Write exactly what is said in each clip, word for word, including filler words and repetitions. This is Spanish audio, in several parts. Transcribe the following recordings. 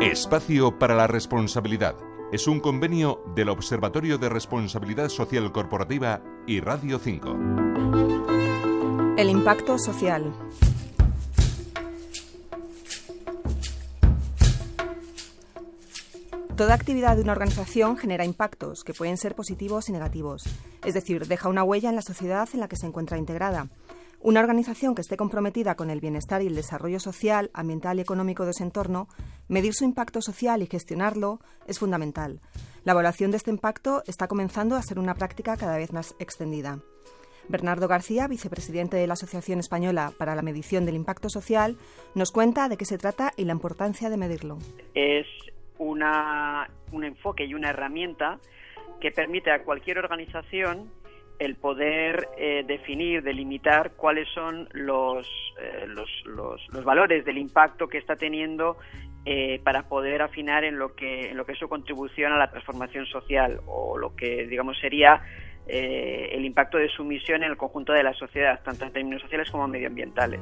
Espacio para la Responsabilidad. Es un convenio del Observatorio de Responsabilidad Social Corporativa y Radio cinco. El impacto social. Toda actividad de una organización genera impactos que pueden ser positivos y negativos, es decir, deja una huella en la sociedad en la que se encuentra integrada. Una organización que esté comprometida con el bienestar y el desarrollo social, ambiental y económico de su entorno, medir su impacto social y gestionarlo es fundamental. La evaluación de este impacto está comenzando a ser una práctica cada vez más extendida. Bernardo García, vicepresidente de la Asociación Española para la Medición del Impacto Social, nos cuenta de qué se trata y la importancia de medirlo. Es una, un enfoque y una herramienta que permite a cualquier organización el poder eh, definir, delimitar cuáles son los, eh, los, los, los valores del impacto que está teniendo eh, para poder afinar en lo que en lo que es su contribución a la transformación social o lo que digamos sería eh, el impacto de su misión en el conjunto de la sociedad, tanto en términos sociales como medioambientales.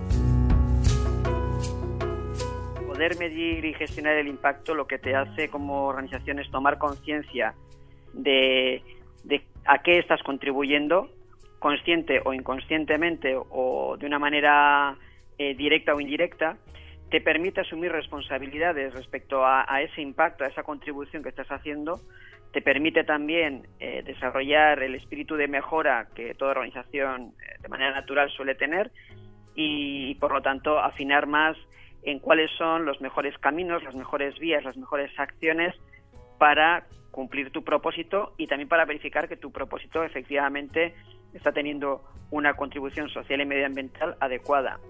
Poder medir y gestionar el impacto lo que te hace como organización es tomar conciencia de de a qué estás contribuyendo, consciente o inconscientemente o de una manera eh, directa o indirecta, te permite asumir responsabilidades respecto a, a ese impacto, a esa contribución que estás haciendo, te permite también eh, desarrollar el espíritu de mejora que toda organización eh, de manera natural suele tener y, por lo tanto, afinar más en cuáles son los mejores caminos, las mejores vías, las mejores acciones para cumplir tu propósito y también para verificar que tu propósito efectivamente está teniendo una contribución social y medioambiental adecuada.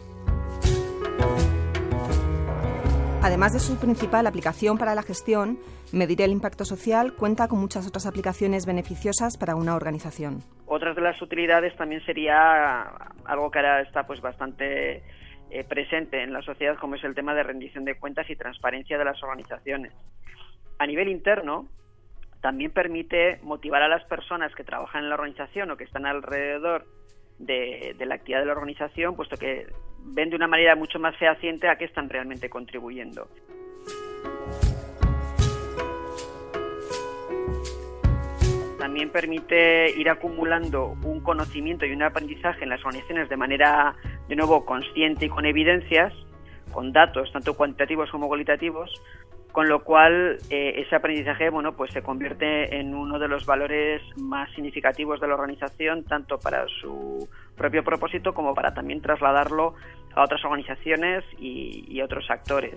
Además de su principal aplicación para la gestión, medir el impacto social cuenta con muchas otras aplicaciones beneficiosas para una organización. Otras de las utilidades también sería algo que ahora está pues bastante eh, presente en la sociedad, como es el tema de rendición de cuentas y transparencia de las organizaciones. A nivel interno, también permite motivar a las personas que trabajan en la organización o que están alrededor de, de la actividad de la organización, puesto que ven de una manera mucho más fehaciente a qué están realmente contribuyendo. También permite ir acumulando un conocimiento y un aprendizaje en las organizaciones de manera, de nuevo, consciente y con evidencias, con datos tanto cuantitativos como cualitativos, con lo cual eh, ese aprendizaje bueno pues se convierte en uno de los valores más significativos de la organización, tanto para su propio propósito como para también trasladarlo a otras organizaciones y, y otros actores.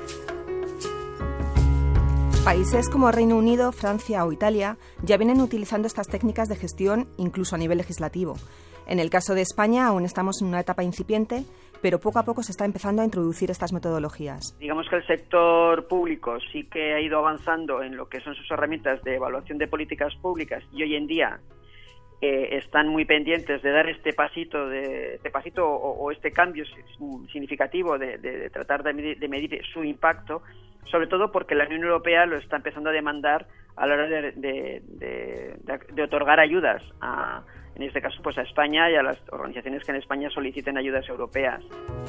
Países como Reino Unido, Francia o Italia ya vienen utilizando estas técnicas de gestión incluso a nivel legislativo. En el caso de España aún estamos en una etapa incipiente, pero poco a poco se está empezando a introducir estas metodologías. Digamos que el sector público sí que ha ido avanzando en lo que son sus herramientas de evaluación de políticas públicas y hoy en día eh, están muy pendientes de dar este pasito, de, este pasito o, o este cambio significativo de, de, de tratar de medir, de medir su impacto, sobre todo porque la Unión Europea lo está empezando a demandar a la hora de, de, de, de, de otorgar ayudas a en este caso pues a España y a las organizaciones que en España soliciten ayudas europeas.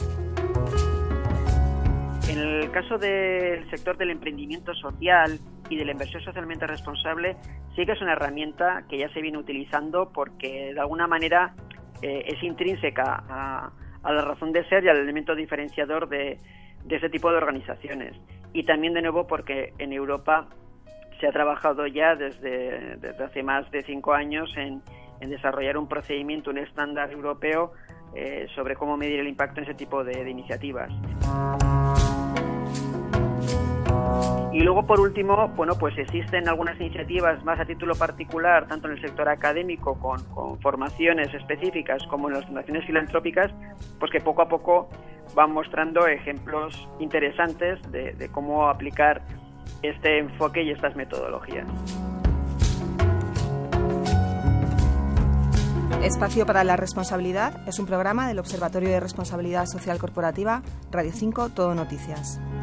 En el caso del sector del emprendimiento social y de la inversión socialmente responsable, sí que es una herramienta que ya se viene utilizando porque de alguna manera eh, es intrínseca a, a la razón de ser y al elemento diferenciador de, de este tipo de organizaciones. Y también de nuevo porque en Europa se ha trabajado ya desde, desde hace más de cinco años en en desarrollar un procedimiento, un estándar europeo eh, sobre cómo medir el impacto en ese tipo de, de iniciativas. Y luego, por último, bueno, pues existen algunas iniciativas más a título particular, tanto en el sector académico, con, con formaciones específicas, como en las fundaciones filantrópicas, pues que poco a poco van mostrando ejemplos interesantes de, de cómo aplicar este enfoque y estas metodologías. Espacio para la Responsabilidad es un programa del Observatorio de Responsabilidad Social Corporativa, Radio cinco, Todo Noticias.